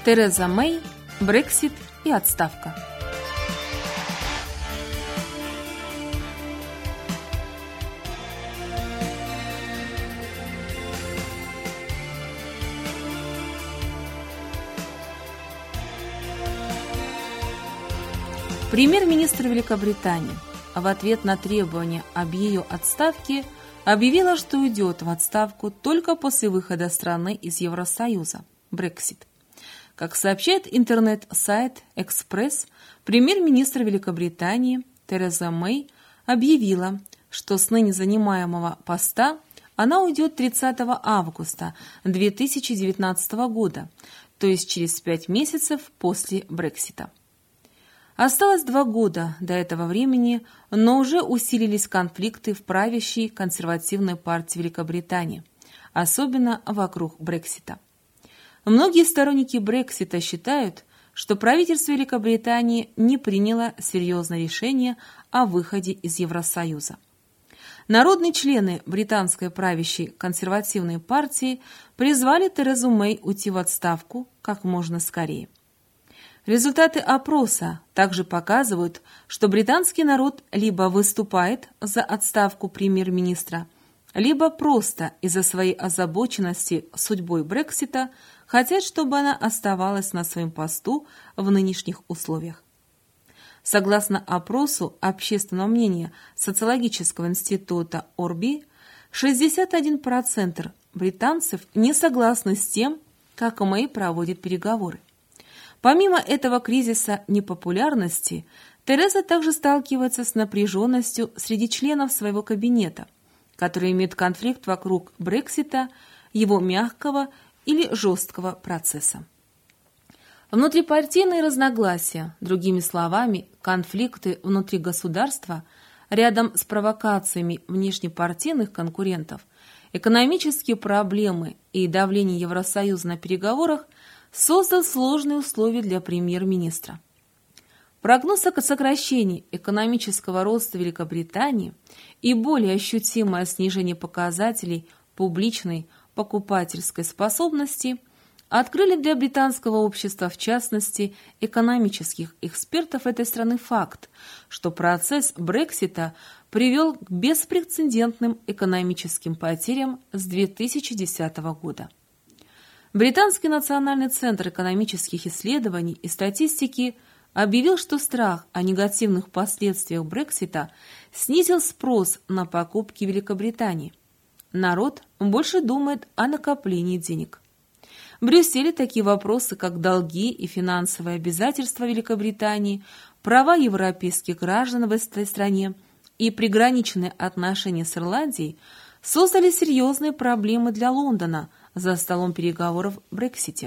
Тереза Мэй, Брексит и отставка. Премьер-министр Великобритании в ответ на требования об ее отставке объявила, что уйдет в отставку только после выхода страны из Евросоюза – Брексит. Как сообщает интернет-сайт «Экспресс», премьер-министр Великобритании Тереза Мэй объявила, что с ныне занимаемого поста она уйдет 30 августа 2019 года, то есть через 5 месяцев после Брексита. Осталось 2 года до этого времени, но уже усилились конфликты в правящей консервативной партии Великобритании, особенно вокруг Брексита. Многие сторонники Брексита считают, что правительство Великобритании не приняло серьезное решение о выходе из Евросоюза. Народные члены британской правящей консервативной партии призвали Терезу Мэй уйти в отставку как можно скорее. Результаты опроса также показывают, что британский народ либо выступает за отставку премьер-министра, либо просто из-за своей озабоченности судьбой Брексита хотят, чтобы она оставалась на своем посту в нынешних условиях. Согласно опросу общественного мнения социологического института Орби, 61% британцев не согласны с тем, как Мэй проводит переговоры. Помимо этого кризиса непопулярности, Тереза также сталкивается с напряженностью среди членов своего кабинета, которые имеют конфликт вокруг Брексита, его мягкого или жесткого процесса. Внутрипартийные разногласия, другими словами, конфликты внутри государства, рядом с провокациями внешнепартийных конкурентов, экономические проблемы и давление Евросоюза на переговорах создал сложные условия для премьер-министра. Прогноз о сокращении экономического роста Великобритании и более ощутимое снижение показателей публичной покупательской способности открыли для британского общества, в частности, экономических экспертов этой страны, факт, что процесс Брексита привел к беспрецедентным экономическим потерям с 2010 года. Британский национальный центр экономических исследований и статистики объявил, что страх о негативных последствиях Брексита снизил спрос на покупки Великобритании. Народ больше думает о накоплении денег. В Брюсселе такие вопросы, как долги и финансовые обязательства Великобритании, права европейских граждан в этой стране и приграничные отношения с Ирландией создали серьезные проблемы для Лондона за столом переговоров в Брексите.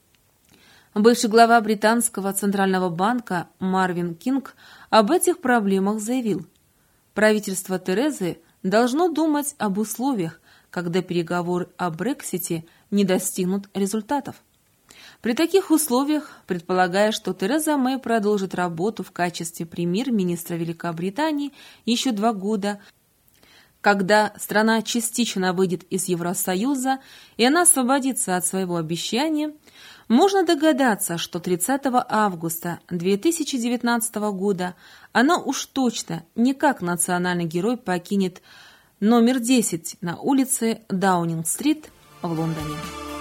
Бывший глава британского центрального банка Марвин Кинг об этих проблемах заявил: правительство Терезы должно думать об условиях, когда переговоры о Брексите не достигнут результатов. При таких условиях, предполагая, что Тереза Мэй продолжит работу в качестве премьер-министра Великобритании еще 2 года, когда страна частично выйдет из Евросоюза и она освободится от своего обещания, можно догадаться, что 30 августа 2019 года она уж точно не как национальный герой покинет номер 10 на улице Даунинг-стрит в Лондоне.